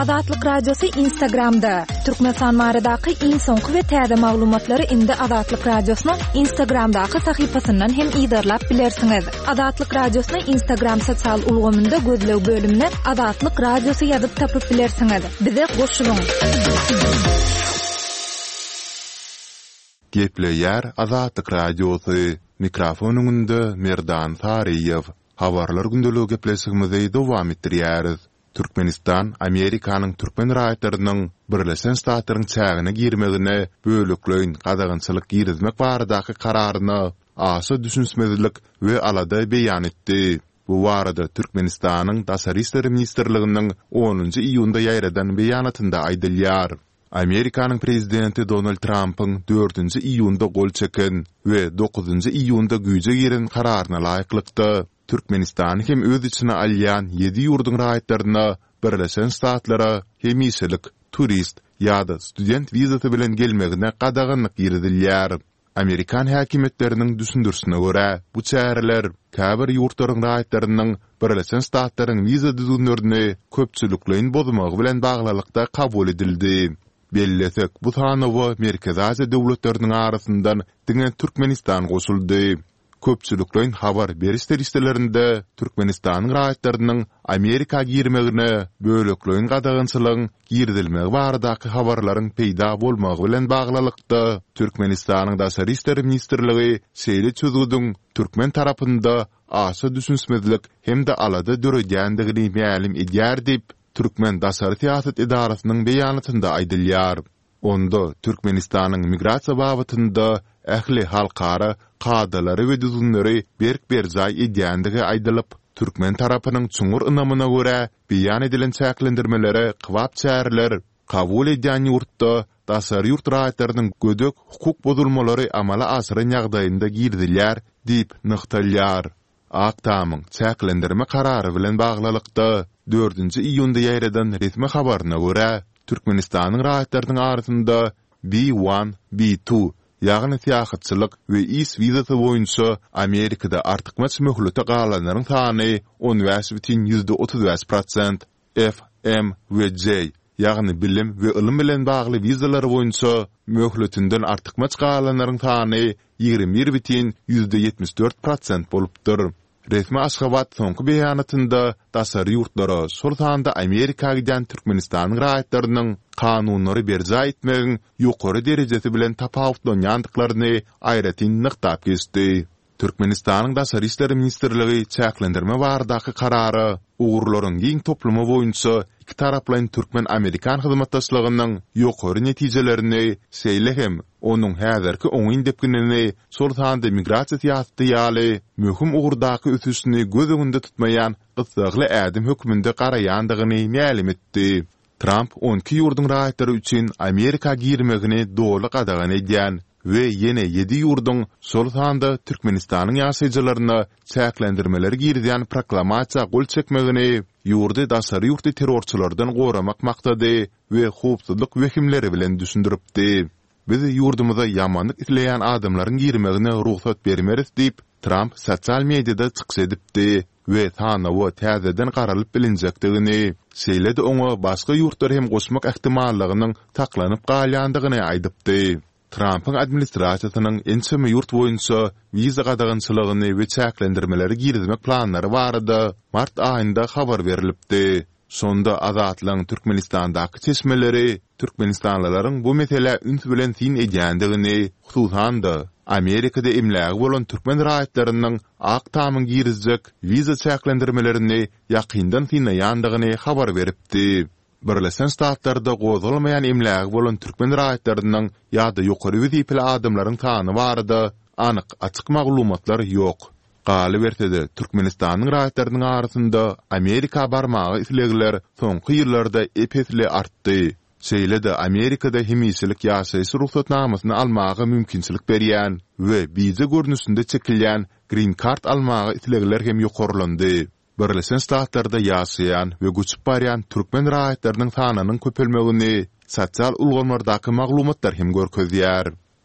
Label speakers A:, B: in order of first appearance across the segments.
A: Azatlyk Radiosu Instagramda. Türkmenistan baradaky iň soňky we täze maglumatlary indi Azatlyk Radiosynyň Instagramdaky sahypasyndan hem ýa-da bilersiňiz. Azatlyk Radiosynyň Instagram sosial ulgamynda gözlew bölümine Azatlyk Radiosu ýazyp tapyp bilersiňiz. Bize goşulyň.
B: Gepleýär Azatlyk Radiosu. Mikrofonuňda Merdan Tariýew. Habarlar gündöligi gepleşigimizi dowam etdirýäris. Türkmenistan, Amerikanyň türkmen raýatlarynyň Birleşen Ştatlaryň çägine girmegine bölükleýin gadagynçylyk girizmek baradaky kararyny aşy düşünsmezlik we alada beýan etdi. Bu barada Türkmenistanyň Daşary işleri ministrliginiň 10-njy iýunda ýaýradan beýanatynda aýdylýar. Amerikanyň prezidenti Donald Trump'ın 4-njy iýunda gol çeken we 9-njy iýunda güýje giren kararyna laýyklykda Türkmenistan hem öz içine alýan 7 ýurduň raýatlaryna Birleşen Ştatlara hemiselik turist ýa-da student vizasy bilen gelmegine gadagynlyk girdilýär. Amerikan häkimetleriniň düşündürsine görä bu çäreler käbir ýurtlaryň raýatlarynyň Birleşen Ştatlaryň viza düzünlerini köpçülikleýin bozmagy bilen baglylykda kabul edildi. Bellesek bu tanawa Merkez Aziýa döwletleriniň arasyndan diňe Türkmenistan goşuldy. Köpçülikleýin habar beriş listelerinde Türkmenistanyň raýatlarynyň Amerika girmegine bölükleýin gadagynçylygyň girdilmegi baradaky habarlaryň peýda bolmagy bilen baglylykda Türkmenistanyň Daşary işleri ministrligi şeýle çözüdiň türkmen tarapynda aşy düşünsmezlik hemde alada döregendigini ma'lum edýär diýip Türkmen Daşary siýasat idarasynyň beýanatynda aýdylýar. Onda Türkmenistanyň migrasiýa babatynda ähli halkara kadalary we düzünleri berk-berjay edýändigi aýdylyp, türkmen tarapynyň çuňur ynamyna görä beýan edilen çäklendirmelere kybap çäreler kabul edýän ýurtda daşary ýurt raýatlarynyň gödök hukuk bozulmalary amala asyryň ýagdaýynda girdilýär diýip nykdalýar. Aktamyň çäklendirme karary bilen baglylykda 4-nji iýunda ýaýradan resmi habaryna görä Türkmenistanyň raýatlarynyň arasynda B1, B2 ýagny syýasatçylyk we is vizasy boýunça Amerikada artykmaç möhlete galanlaryň sany 10,35%, F, M we J ýagny bilim we ilim bilen bagly vizalar boýunça möhletinden artykmaç galanlaryň sany 21,74% bolupdyr. Resmi Aşgabat soňky beýanatynda Daşary ýurtlara şol Amerika giden Türkmenistanyň raýatlarynyň kanunlary berjä etmegiň ýokary derejesi bilen tapawutlanýandyklaryny aýratyn nykdap geçdi. Türkmenistanyň Daşary işleri ministrligi çäklendirme baradaky karary ugurlaryň giň toplumy boýunça iki taraplaryň Türkmen-Amerikan hyzmatdaşlygynyň ýokary netijelerini şeýle hem onuň häzirki oňyn depkinini şol sanda migrasiýa siýasaty ýaly möhüm ugurdaky ösüşini göz öňünde tutmaýan gysgly ädim hökmünde garaýandygyny ma'lum etdi. Trump 12 ýurduň raýatlary üçin Amerika girmegini doly gadagan edýän we ýene 7 ýurduň şol sanda Türkmenistanyň ýaşaýjylaryna çäklendirmeleri girdýän proklamasiýa gol çekmegini ýurdy daşary ýurtdy terrorçylardan goramak maksady we howpsuzlyk wehimleri bilen düşündiripdi. Biz ýurdumyza ýamanlyk isleýän adamlaryň girmegine ruhsat bermeris diýip Trump sosial mediada çykyş edipdi we tanawy täzeden garalyp bilinjekdigini, şeýle de oňa başga ýurtlar hem goşmak ähtimallygynyň taklanyp galýandygyny aýdypdy. Trump'ın administrasiýasynyň ençeme ýurt boýunça viza gadagynçylygyny we çäklendirmeleri girizmek planlary barada mart aýynda habar berilipdi. Sonda azatlyň Türkmenistandaky çeşmeleri Türkmenistanlylaryň bu mesele üns bilen tin edýändigini, hususan da Amerikada emlägi bolan türkmen raýatlarynyň aktamyň girizjek viza çäklendirmelerini ýakyndan tinýändigini habar beripdi. Birleşen Ştatlarda gozulmayan emlägi bolan türkmen raýatlarynyň ýa-da ýokary wezipli adamlaryň sany barada anyk açyk maglumatlar ýok. Galy berse Türkmenistanyň raýatlarynyň arasynda Amerika barmagy islegiler soňky ýyllarda epesli artdy. Şeýle de Amerikada hemiselik ýaşaýyş ruhsatnamasyny almagy mümkinçilik berýän we bize görnüşinde çekilýän green card almagy islegiler hem ýokarlandy. Birleşen Ştatlarda ýaşaýan we göçüp barýan türkmen raýatlarynyň sanynyň köpelmegini sosial ulgamlardaky maglumatlar hem görkezýär.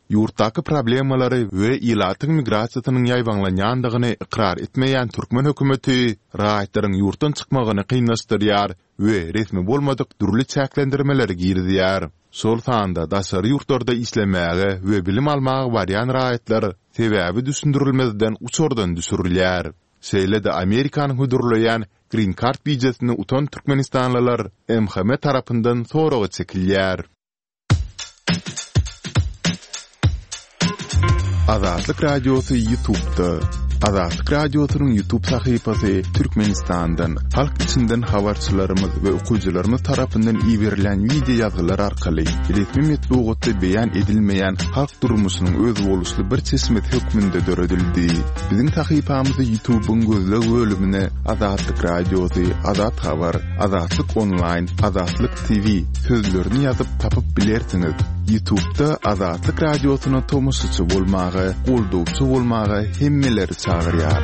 B: Yurtdaky problemalary we ilatyň migrasiýasynyň ýaýbanlanýandygyny ikrar etmeýän türkmen hökümeti raýatlaryň yurtdan çykmagyny kynlaşdyrýar we resmi bolmadyk durly çäklendirmeler girdiýär. Sol sanda daşary yurtlarda islemäge we bilim almagy barýan raýatlar sebäbi düşündirilmezden uçordan düşürilýär. Şeýle-de Amerikanyň hudurlayan Green Card bijesini utan Türkmenistanlylar MHM tarapyndan soragy çekilýär. Azatlyk Radiosu YouTube'da. Azatlyk Radiosu'nun YouTube sahypasy Türkmenistan'dan, halk içinden habarçylarymyz we okuwçylarymyz tarapyndan iýerilen video ýazgylar arkaly resmi metbuatda beýan edilmeýän halk durmuşynyň öz boluşly bir çeşmet hökmünde döredildi. Biziň sahypamyzy YouTube'un gözleg bölümine Azatlyk Radiosu, Azat Habar, Azatlyk Online, Azatlyk TV sözlerini ýazyp tapyp bilersiňiz. YouTube'da Azatlyk Radiosu'na tomusçy bolmagy, goldowçy bolmagy hemmeleri çağırýar.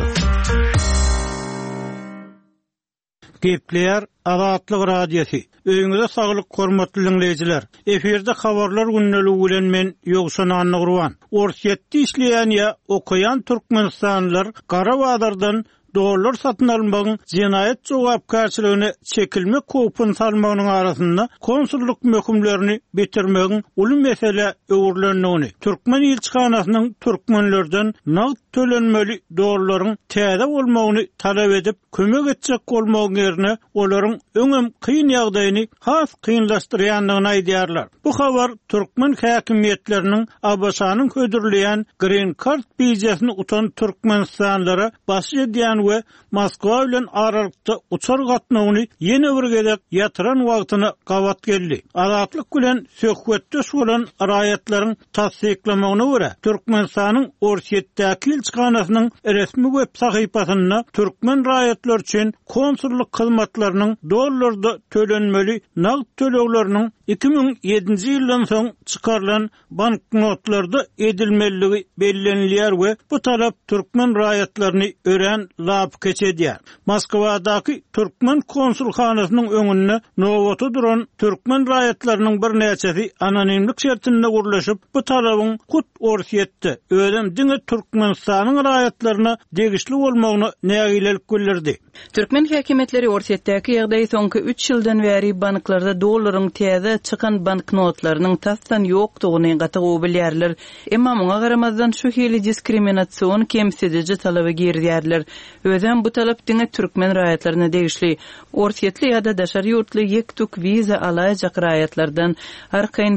C: Gepler Azatlyk Radiosu. Öňüňizde saglyk hormatly dinleýijiler. Eferde habarlar günneligi bilen men Ýogşan Annygurban. Orsiýetde işleýän ýa okuyan türkmenistanlylar Garabadardan dolar satyn almagyň jinayet jogapkarçylygyny çekilme kopun salmagynyň arasynda konsulluk möhümlerini bitirmegiň uly mesele öwürlenýäni. Türkmen ilçikanasynyň türkmenlerden nagd tölenmeli dolarlaryň täze bolmagyny talap edip kömek etjek bolmagyň ýerine olaryň öňem kyn ýagdaýyny has kynlaşdyrýanlygyny aýdýarlar. Bu habar türkmen häkimiýetleriniň Abaşanyň hödürleýän Green Card bijesini utan türkmenistanlylara başy edýän we Moskwa bilen aralykda uçar gatnawyny ýene bir gezek ýatyran wagtyna gawat geldi. Azatlyk bilen söhbetde bolan raýatlaryň tasdiklamagyna görä Türkmenistanyň Orsiýetdäki ilçikanasynyň resmi web sahypasynda türkmen raýatlar üçin konsulluk hyzmatlarynyň dollarda tölenmeli nagd tölegleriniň 2007-nji ýyldan soň çykarylan banknotlarda edilmeligi bellenilýär we bu talap türkmen raýatlaryny ören lap geçedýär. Moskowadaky türkmen konsulhanasynyň öňünde nowata duran türkmen raýatlarynyň bir näçesi anonimlik şertinde gurlaşyp bu talabyň kut Orsiýetde ödem diňe Türkmenistanyň raýatlaryna degişli bolmagyny nägilelik bildirdi.
D: Türkmen häkimetleri Orsiýetdäki ýagdaý soňky 3 ýyldan bäri banklarda dollaryň täze çykan banknotlarynyň tasdan ýokdugyny gatyg bilýärler. Emma muňa garamazdan şu hili diskriminasiýon kemsedici talaby girýärler. Özem bu talap diňe türkmen raýatlaryna degişli. Orsiýetli ýa-da daşary ýurtly ýektuk wiza alajak raýatlardan arkaýyn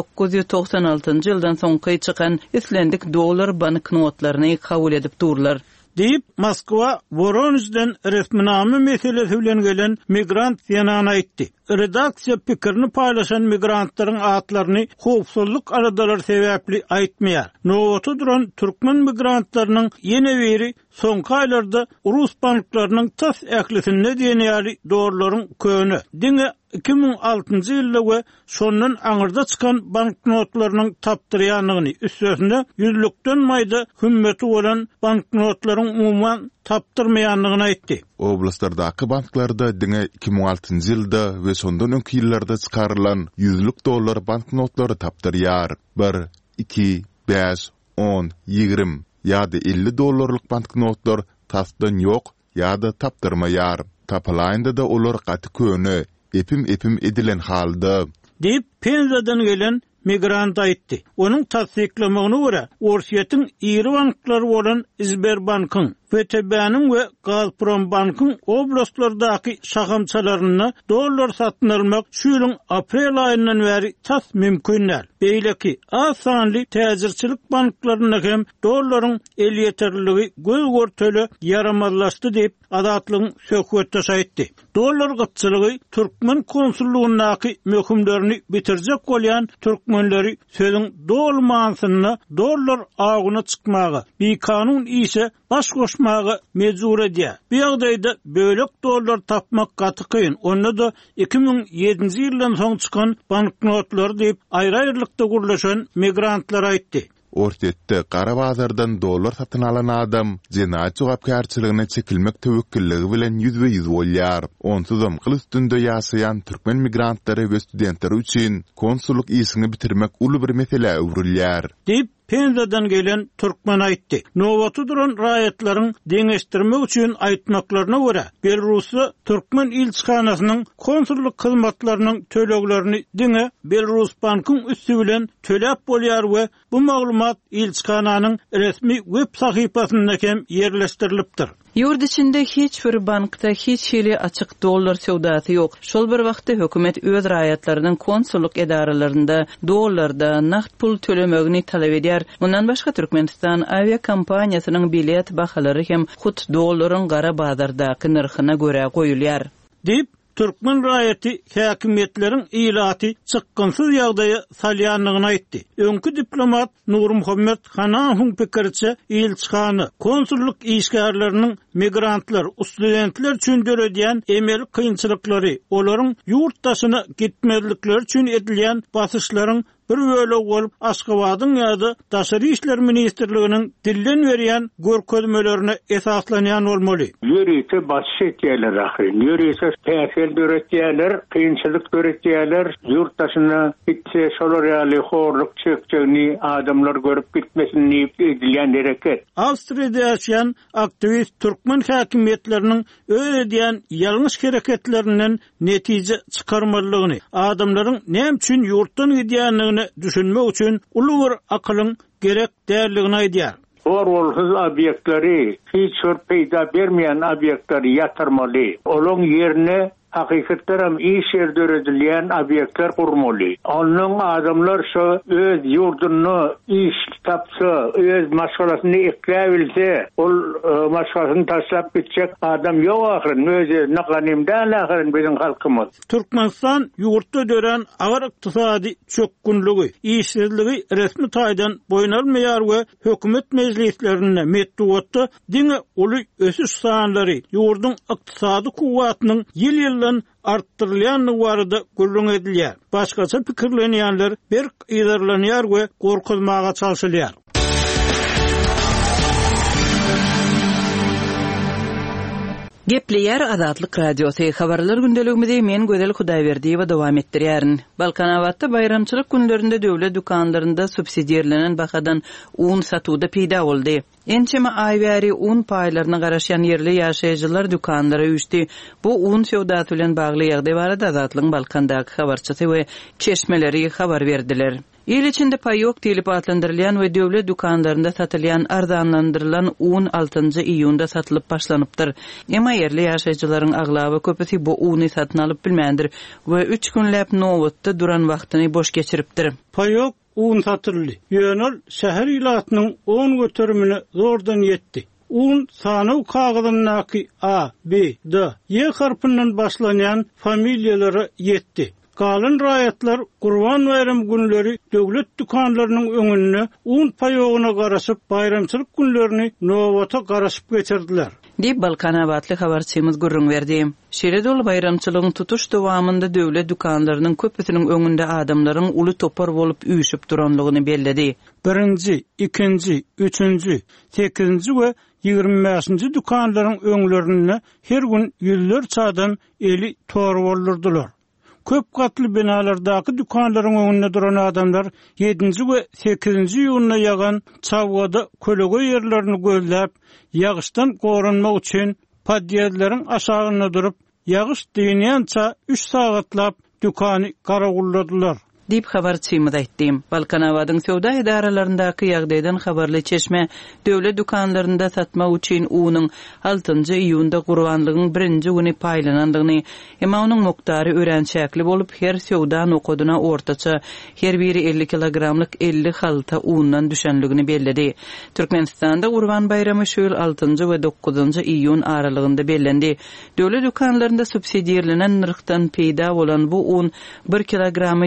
D: 1996-njy ýyldan soňky çykan islendik dollar banknotlaryny kabul edip durlar.
C: Deyip Moskwa Voronezden resminame meselesi bilen gelen migrant ýanyna aýtdy. Redaksiýa pikirini paýlaşan migrantlaryň atlaryny howpsuzlyk aradalar sebäpli aýtmaýar. Nowata duran türkmen migrantlarynyň ýene biri soňky aýlarda Rus banklarynyň tas ählisinde diýenýäri dollaryň köni. Diňe 2006-njy ýylda we şondan aňyrda çykan banknotlarynyň tapdyrýanlygyny üstesinde ýüzlükden maýda hümmeti bolan banknotlaryň umumyň tapdyrmaýanlygyny aýtdy.
B: Oblastlardaky banklarda diňe 2006-njy ýylda we sondan öňki ýyllarda çykarylan $100 banknotlary tapdyrýar. 1, 2, 5, 10, 20 ýa-da $50 banknotlar tasdan ýok ýa-da tapdyrmaýar. Tapylaýynda da olar gaty köni epim edilen halda.
C: Deyip Penzadan gelen migrant aýtdy. Onuň tasdiklamagyna görä Orsiýetiň iri banklary bolan Sberbankyň, VTB-nyň we Gazprom bankyň oblastlardaky şahamçalaryna dollar satyn almak şu ýylyň aprel aýyndan bäri tas mümkin. Beýleki az sanly täzirçilik banklaryna hem dollaryň el ýeterligi göz görteli yaramazlaşdy diýip Azatlygyň söhbetde aýtdy. Dollar gytçylygy türkmen konsullugynaky möhümlerini bitirjek bolýan türkmenleri sözüň dolmansyna dollar agyna çykmagy, bikanun ise baş goşmagy mejbur edýär. Bu ýagdaýda bölek dollar tapmak gaty kyn. Onda da 2007-nji ýyldan soň çykan banknotlar diýip aýry-aýrylykda gurlaşan migrantlar aýtdy.
B: ortetde gara bazardan dollar satyn alan adam jenayat jogapkärçiligine çekilmek töwekkilligi bilen %100 bolýar. Onsuzam gyl üstünde ýaşaýan türkmen migrantlary we studentler üçin konsulluk ýysyny bitirmek uly bir mesele öwrülýär.
C: Penzadan gelen Türkmen aýtdy. Nowatda duran raýatlaryň deňeşdirmek üçin aýtmaklaryna görä, Belarusda Türkmen ilçihanasynyň konsulluk hyzmatlarynyň töleglerini diňe Belarus bankyň üstü bilen töläp bolýar we bu maglumat ilçihananyň resmi web sahypasynda hem ýerleşdirilipdir.
D: Yurt içinde hiç bir bankta hiç hili açık dollar sevdası yok. Şol bir vaqtda hökümet öz raýatlarynyň konsulluk edaralarynda dollarda naqd pul tölemegini talap edýär. Bundan başga Türkmenistan avia kompaniýasynyň bilet bahalary hem hut dollaryň gara bazardaky narhyna görä goýulýar.
C: Dip Türkmen raýaty häkimetleriň ilaty çykgynsyz ýagdaýa salýanlygyny aýtdy. Öňkü diplomat Nur Muhammed Hanaň pikirçe ilçihana konsulluk işgärlerini migrantlar, studentler üçin döredýän emel kynçylyklary, olaryň ýurtdaşyna gitmezlikleri üçin edilýän basyşlaryň bir bölegi bolup Aşgabatyň ýa-da Daşary işler ministrliginiň dillen berýän görkezmelerine esaslanýan bolmaly.
E: Ýörüse basyş etýärler ahir. Ýörüse täsir döretýärler, kynçylyk döretýärler, ýurtdaşyna gitse şolar ýaly horluk çökjegini adamlar görüp gitmesin diýip edilýän hereket.
C: Awstriýada ýaşaýan aktivist Türkmen häkimetleriniň öýdýän ýalňyş hereketlerinden netije çykarmalygyny, adamlaryň näme üçin ýurtdan gidýänligini düşünmek üçin uly bir akylyň gerek därligini aýdýar.
E: Orwolsuz obyektleri, hiç peýda bermeýän obyektleri ýatyrmaly. Olaň ýerine hakykatlaram iş ýerdöredilýän obyektler gurmaly. Onuň adamlar şu öz ýurduny iş tapsa, öz maşgalasyny ekläbilse, ol maşgalasyny taşlap gitjek adam ýok ahyryn, özi nakanymdan ahyryn biziň halkymyz.
C: Türkmenistan ýurtda dören agar ykdysady çökkünligi, işsizligi resmi taýdan boýnalmaýar we hökümet meclislerinde metduatda diňe uly ösüş sanlary ýurdun ykdysady kuwwatynyň ýyl-ýylan arttyrylýanlygy barada gurrun edilýär. Başgaça pikirlenýänler bir ýerlenýär we gorkuzmaga çalşylýar.
D: Gepleyer Azatlyk Radiosu habarlar gündeligimizde men Gözel Hudaýberdiýewa dowam etdirýärin. Balkanawatda bayramçylyk günlerinde döwlet dukanlarynda subsidiýerlenen bahadan un satuda peýda boldy. Ençeme aýbäri un paýlaryna garaşan yerli ýaşaýjylar dukanlara üýtdi. Bu un sewdasy bilen bagly ýagdaý barada Azatlyk Balkandaky habarçysy we çeşmeleri habar berdiler. İl içinde paýok diýilip atlandyrylýan we döwlet dukanlarynda satylýan arzanlandyrylan un 6 iýunda satylyp başlanypdyr. Emma yerli ýaşaýjylaryň aglaby köpüsi bu uny satyn alyp bilmändir we 3 günläp nowatda duran wagtyny boş geçiripdir.
C: Paýok un satyldy. Ýönül şäher ilatynyň 10 götürümine zordan ýetdi. Un sanaw kagazynyňky A, B, D, Y harpynyň başlanýan familiýalary ýetdi. Galyn raýatlar Gurban bayram günleri döwlet dukanlarynyň öňüne un paýogyna garaşyp bayramçylyk günlerini nowata garaşyp geçirdiler.
D: Dip Balkanawatly habarçymyz gurrun berdi. Şeredol bayramçylygyň tutuş dowamında döwlet dukanlarynyň köpüsiniň öňünde adamlaryň uly topar bolup üýüşüp duranlygyny bellädi. 1-nji, 2-nji, 3-nji, 8-nji we 25-nji dukanlaryň öňlerine her gün ýüzler çadan eli tor boldurdylar. Köp katly binalardaky dukanlaryň öňünde duran adamlar 7-nji we 8-nji ýylyna ýagan çawgada kölege ýerlerini gözläp, ýagyşdan gorunmak üçin padýerleriň aşagyna durup, ýagyş diýenýänçe 3 sagatlap dukany garagulladylar. Dip habarçymyz aýtdy. Balkanawadyň sowda edaralaryndaky ýagdaýdan habarly çeşme döwlet dukanlarynda satmak üçin unyň 6 iýunda gurbanlygyň 1-nji güni paýlanandygyny, emma onuň mukdary örençäkli bolup her sowda nokodyna ortaça her biri 50 kilogramlyk 50 halta undan düşenligini belledi. Türkmenistanda Gurban bayramy şu ýyl 6 we 9 iýun aralygynda bellendi. Döwlet dukanlarynda subsidiýerlenen nyrkdan peýda bolan bu un 1 kilogramy 4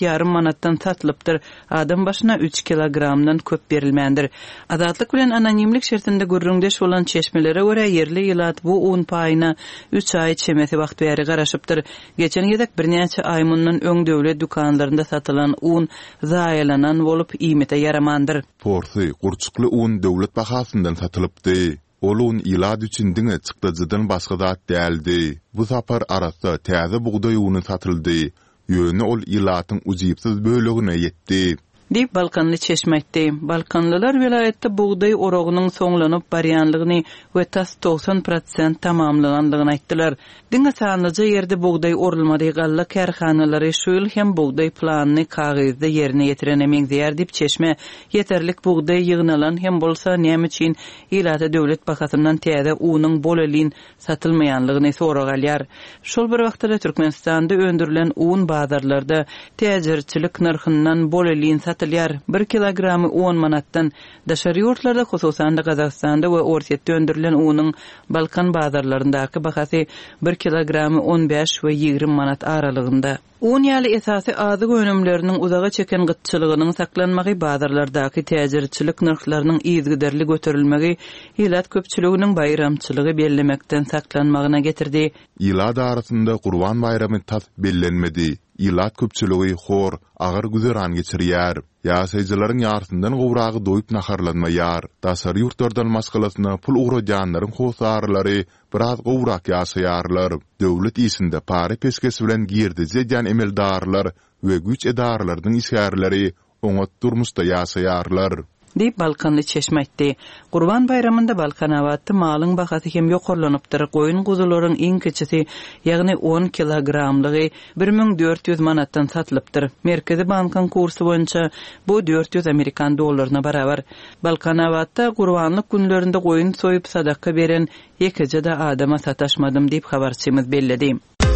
D: 1,5 manatdan satılıpdyr. Adam başına 3 kilogramdan köp berilmendir. Azatlyk bilen anonimlik şertinde gürrüňdeş bolan çeşmelere görä yerli ýylat bu un paýyna 3 ay çemesi wagt bäri garaşypdyr. Geçen ýedek birnäçe ay mundan öň döwlet dukanlarynda satylan un zaýalanan bolup iýmete yaramandyr.
B: Porsi gurçukly un döwlet bahasyndan satylypdy. Olun ilad üçün diňe çykdyjydan başga zat däldi. Bu sapar arasda täze buğday uny satyldy. Ýöne ol ilatyň ujypsyz bölegine ýetdi.
D: Dip Balkanly çeşmekdi. Balkanlılar vilayetde buğday orogynyň soňlanyp barýanlygyny we tas 90% tamamlandygyny aýtdylar. Diňe sanlyja ýerde buğday orulmady galla kärhanalary şu ýyl hem buğday planyny kagazda ýerine ýetiren emegdiýär dip çeşme ýeterlik buğday ýygnalan hem bolsa näme üçin ilata döwlet bahasyndan täze unyň bolalyn satylmaýanlygyny soragalýar. Şol bir wagtda Türkmenistanda öndürilen un bazarlarda täzirçilik narhyndan bolalyn satylýar. 1 kilogramy 10 manatdan daşary ýurtlarda hususan da Gazakstanda we Orsiýetde öndürilen unyň Balkan bazarlaryndaky bahasy 1 kilogramy 15 we 20 manat aralygynda. Un ýaly esasy azyk önümleriniň uzaga çeken gytçylygynyň saklanmagy bazarlardaky täzirçilik narhlarynyň ýyzgiderli göterilmegi ýylat köpçüliginiň bayramçylygy bellemekden saklanmagyna getirdi.
B: Ýylad arasynda Gurban bayramy tas bellenmedi. Ýylat köpçüligi hor, agyr güzeran geçirýär. Ýaşaýjylaryň ýartyndan gowragy doýup naharlanmaýar. Daşary ýurtlardan maskalasyna pul ugrajanlaryň hosarlary biraz gowrak ýaşaýarlar. Döwlet ýysynda pary peşkesi bilen girdize jan emeldarlar we güç edarlarynyň işgärleri oňa durmuşda ýaşaýarlar.
D: Dip Balkanly çeşmekdi. Gurban bayramynda Balkan awatdy malyň bahasy hem ýokurlanypdyr. Goýun guzularyň iň kiçisi, ýagny 10 kilogramlygy 1400 manatdan satylypdyr. Merkezi bankyň kursy boýunça bu 400 Amerikan dollaryna barabar. Balkan awatda Gurbanlyk günlerinde goýun soýup sadaka beren ýekije de adama sataşmadym diýip habarçymyz belledi.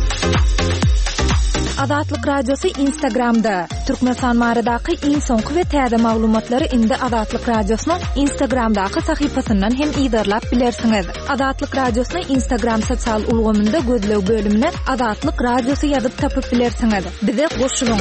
A: Azatlyk radiosu Instagramda. Türkmenistan maradaky iň soňky we täze maglumatlary indi Azatlyk radiosynyň Instagramdaky sahypasyndan hem ýydarlap bilersiňiz. Azatlyk radiosyny Instagram sosial ulgamynda gözlew bölümine Azatlyk radiosu ýazyp tapyp bilersiňiz. Bize goşulyň.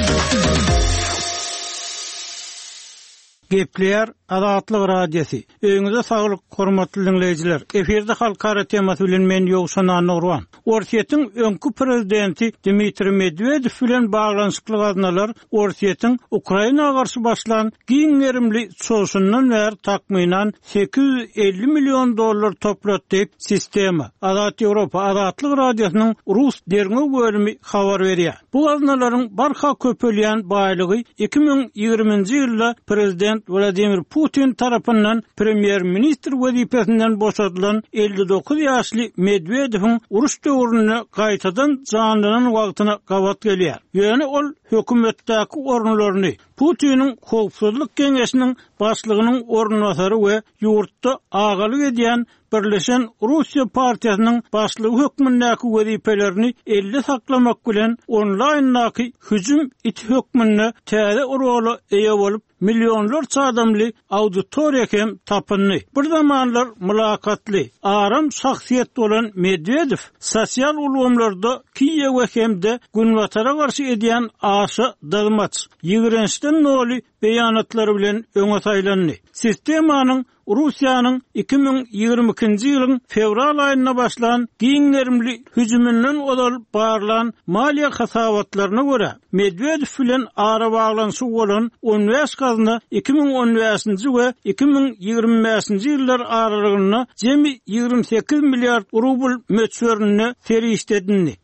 C: Gepler Azatlyk radiosu. Öňüňizde saglyk, hormatly dinleýijiler. Eferde halkara temasy bilen men Ýogşan Anurwan. Orsiýetiň öňkü prezidenti Dmitri Medvedew bilen baglanşykly gaznalar Orsiýetiň Ukrainaga garşy başlan giňerimli çoşundan bäri takmynan 850 milyon dollar toplatdy diýip sistema. Azat Ýewropa Azatlyk radiosynyň rus derňi bölümi habar berýär. Bu gaznalaryň barha köpelýän baýlygy 2020-nji ýylda prezident Vladimir Putin tarapyndan premier ministr wezipesinden boşadylan 59 ýaşly Medvedewiň uruş döwrüne gaýtadan janlanan wagtyna gawat gelýär. Ýöne ol hökümetdäki orunlaryny Putiniň Howpsuzlyk Geňeşiniň başlygynyň orunwasary we ýurtda agalyk edýän Birleşen Russiýa partiýasynyň başlygy hökmündäki wezipelerini elle saklamak bilen onlaýndaky hüjüm it hökmüne täze uruly eýe bolup milyonlarça adamly auditoriýa hem tapyndy. Bir zamanlar mülakatly, aram şahsiýet bolan Medvedew sosial ulgamlarda Kiýew hemde günwatara garşy edýän aşa dalmaç, ýigrençden noli beýanatlary bilen öňe taýlandy. Sistemanyň Russiýanyň 2022-nji ýylyň fevral aýyna başlan giňerimli hüjümünden odal barlan maliýe hasawatlaryna görä Medvedew bilen ara baglanşy bolan 15 gazna 2015-nji we 2025-nji ýyllar aralygyna jemi 28 milliard rubl möçberine ferişdedini.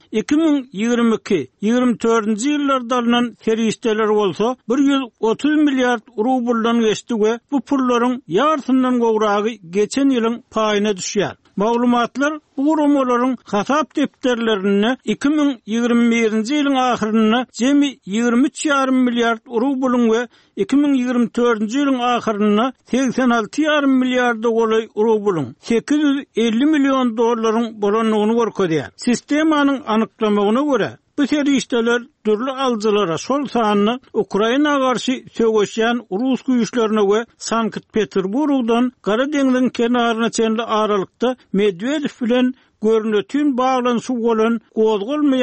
C: 2022-24-nji ýyllarda alynan ferişdeler bolsa 130 milliard rubldan geçdi we bu pullaryň ýartyndan gowragy geçen ýylyň paýyna düşýär. Maglumatlar bu gurumlaryň hasap depterlerini 2021-nji ýylyň ahyryna jemi 23,5 milliard rublyň we 2024-nji ýylyň ahyryna 86,5 milliard rublyň 850 milyon dollaryň bolanlygyny görkezýär. Sistemanyň anyklamagyna görä bu serişdeler türlü aljylara şol sanyny Ukraina garşy söwüşýän rus güýçlerine we Sankt-Peterburgdan Gara deňziň kenaryna çenli aralykda Medvedew bilen görnetün baglanşy bolan gozgulmayan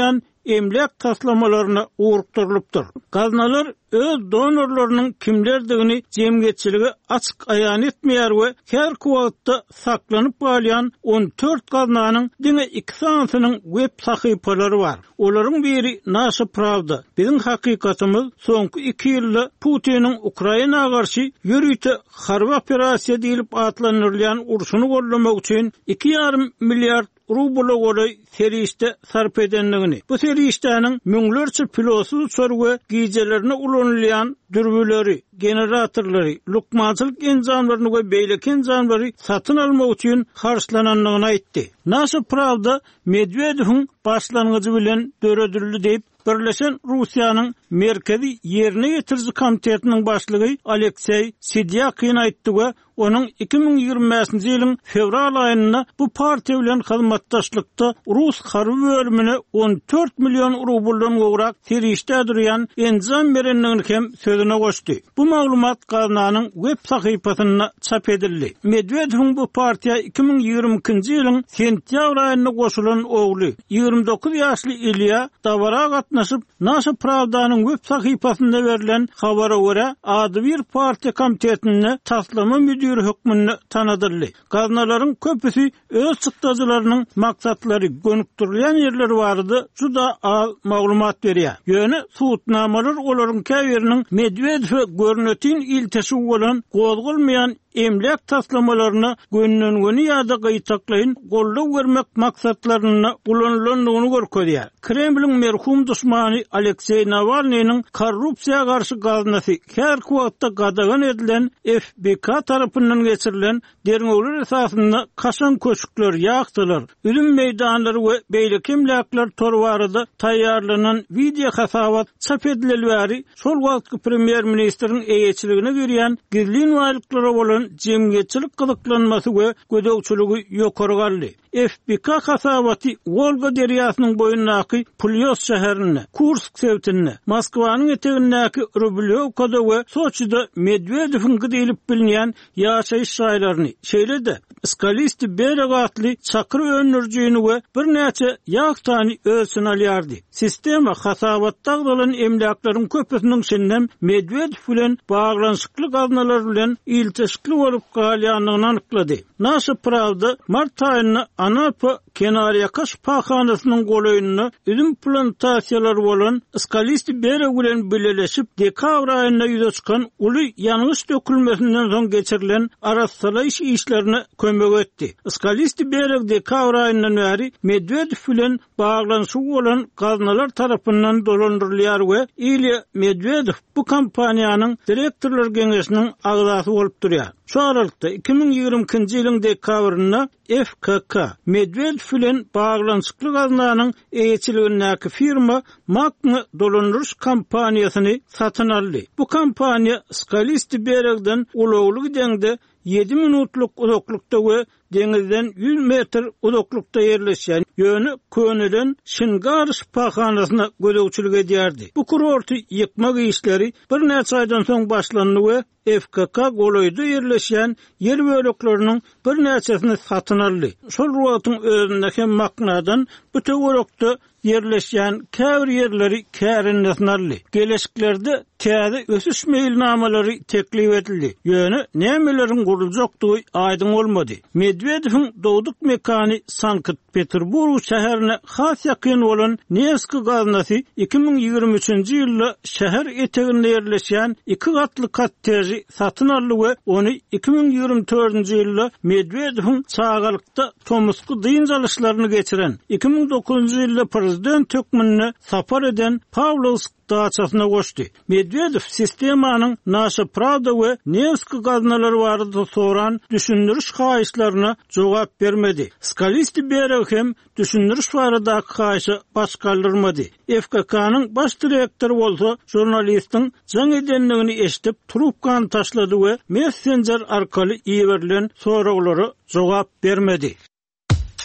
C: emlak taslamalarına uğurtturulupdur. Gaznalar öz donorlarynyň kimlerdigini jemgyetçiligi açyk aýan etmeýär we her kuwatda saklanyp galýan 14 gaznanyň diňe 2 sanatynyň web sahypalary bar. Olaryň biri Nasha Pravda. Biziň hakykatymyz soňky 2 ýylda Putiniň Ukrainaga garşy ýürüýte harby operasiýa diýilip atlanyrlan urşuny gollamak üçin 2,5 milliard rubl golay serişde sarp edenligini. Bu serişdäniň müňlerçe pilotsuz sorgu gijelerine ulanylýan dürbüleri, generatorlary, lukmançylyk enzamlaryny we beýleki enzamlary satyn almak üçin harçlananlygyny aýtdy. Nasıl Pravda Medvedewiň başlangyjy bilen döredildi diýip Birleşen Russiýanyň merkezi ýerine ýetirji komitetiniň başlygy Aleksey Sidyakin aýtdy we onun 2025-nji ýylyň fevral aýynda bu partiýa bilen hyzmatdaşlykda Rus harby bölümine 14 million rubldan gowrak serişde durýan enzam berenligini hem sözüne goşdy. Bu maglumat gaznanyň web sahypasyna çap edildi. Medvedewiň bu partiýa 2022-nji ýylyň sentýabr aýynda goşulan ogly 29 ýaşly Ilya Davara gatnaşyp Nasha Pravdanyň web sahypasynda berilen habara görä ady bir partiýa komitetine taslama müdiri hükmünü tanıdırlı. Gaznalaryň köpüsi öz çıktazylarynyň maksatlary gönükdirilýän ýerleri bardy. Juda az maglumat berýär. Ýöne suwutnamalar olaryň käbiriniň Medvedew görnetin iltesi bolan gozgulmayan emlak taslamalaryna gönlüňini ýa-da gaýtaklaýyn gollap bermek maksatlaryna ulanylanyny görkezýär. Kremliň merhum düşmany Aleksey Navalnyň korrupsiýa garşy gaznasy her kuwatda gadagan edilen FBK tarapyndan geçirilen derňegler esasynda kaşan köşükler ýakdylar. Ölüm meýdanlary we beýleki emlaklar torbarynda taýýarlanan video hasabat çap edilýär. Şol wagtky premier ministriň eýetçiligine girýän gizli ýalyklary bolan jemgyetçilik gyzyklanmasy we gödekçiligi ýokary galdy. FBK hasabaty Volga derýasynyň boýundaky Pulyos şäherine, Kursk sewtine, Moskwanyň etegindäki Rublevkada we Soçida Medvedewiň gidilip bilinýän ýaşaýyş şaýlaryny, şeýle-de Skalisti Bereg atly çakyr önürjüni we bir näçe ýaktany ölsün alýardy. Sistema hasabatda bolan emlaklaryň köpüsiniň şenem Medvedew bilen baglanşykly gaznalar bilen ilteşikli bolup galýanlygyny anyklady. Nasha Pravda mart aýynda Anapa Kenariyakaş paxanasynyň golaýyny üzüm plantasiýalary bolan Skalisti Bereg bilen birleşip dekabr aýynda ýüze çykan uly ýanyş dökülmesinden soň geçirilen araşdyrýyş işlerine kömek etdi. Skalisti Bereg dekabr aýyndan bäri Medvedew bilen baglanşyk bolan gaznalar tarapyndan dolandyrylýar we Ilya Medvedew bu kampaniýanyň direktorlar geňeşiniň agzasy bolup durýar. Şu aralykda 2022-nji ýylyň dekabrynda FKK Medvedew bilen baglanşykly gaznanyň eýetçiligindäki firma Magna dolandyryş kampaniýasyny satyn aldy. Bu kampaniýa Skalisti Beregden ulaglyk deňde 7 minutluk uzaklykda we deňizden 100 metr uzaklykda ýerleşýän ýöne könülen Şingarys paxanasyna gödekçilik edýärdi. Bu kurorty ýykmak işleri bir näçe aýdan soň başlandy we FKK golaýda ýerleşýän ýer bölekleriniň bir näçesini satyn aldy. Şol ruwatyň özündäki maknadan bu töwerekde yerleşýän käbir ýerleri kärinnesnarly. Gelişiklerde täze ösüş meýilnamalary teklip edildi. Ýöne nämelerin guruljakdygy aýdyn bolmady. Medvedewiň dowduk mekany Sankt-Peterburg şäherine has ýakyn bolan Nevski gaznasy 2023-nji ýylda şäher eteginde ýerleşýän 2 gatly kottejy satyn aldy we ony 2024-nji ýylda Medvedewiň çağalykda tomusky dynjalyşlaryny geçiren 2009-njy ýylda prezident hökmüne sapar eden Pavlovsk daçasyna goşdy. Medvedew sistemanyň Nasha Pravda we Nevski gaznalary barada soran düşündiriş haýyşlaryna jogap bermedi. Skalisti Bereg hem düşündiriş baradaky haýyşy başgaldyrmady. FKK-nyň baş direktori bolsa jurnalistiň jaň edenligini eşitip trubkany taşlady we Messenger arkaly ýeberilen soraglary jogap bermedi.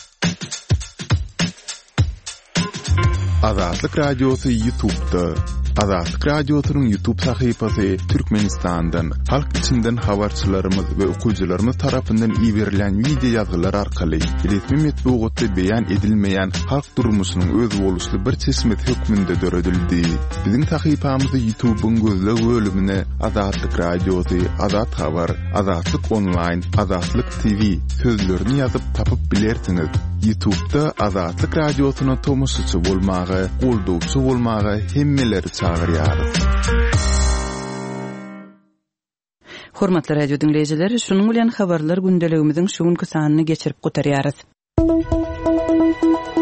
B: Azatlyk radiosu YouTube'da Azatlyk radiosynyň YouTube sahypasy Türkmenistandan halk içinden habarçylarymyz we okuwçylarymyz tarapyndan ýiberilen video ýazgylar arkaly resmi metbuatda beýan edilmeýän halk durmuşynyň öz boluşly bir çeşmet hökmünde döredildi. Biziň sahypamyzda YouTube-yň gözleg bölümine Azatlyk radiosy, Azat habar, Azatlyk online, Azatlyk TV sözlerini ýazyp tapyp bilersiňiz. YouTube'da Azatlyk radiosyna tomusçy bolmagy, goldowçy bolmagy hemmeleri çagyrýarys.
D: Hormatly radio dinleyijileri, şunuň bilen habarlar gündeligimiziň şu günkü sanyny geçirip gotarýarys.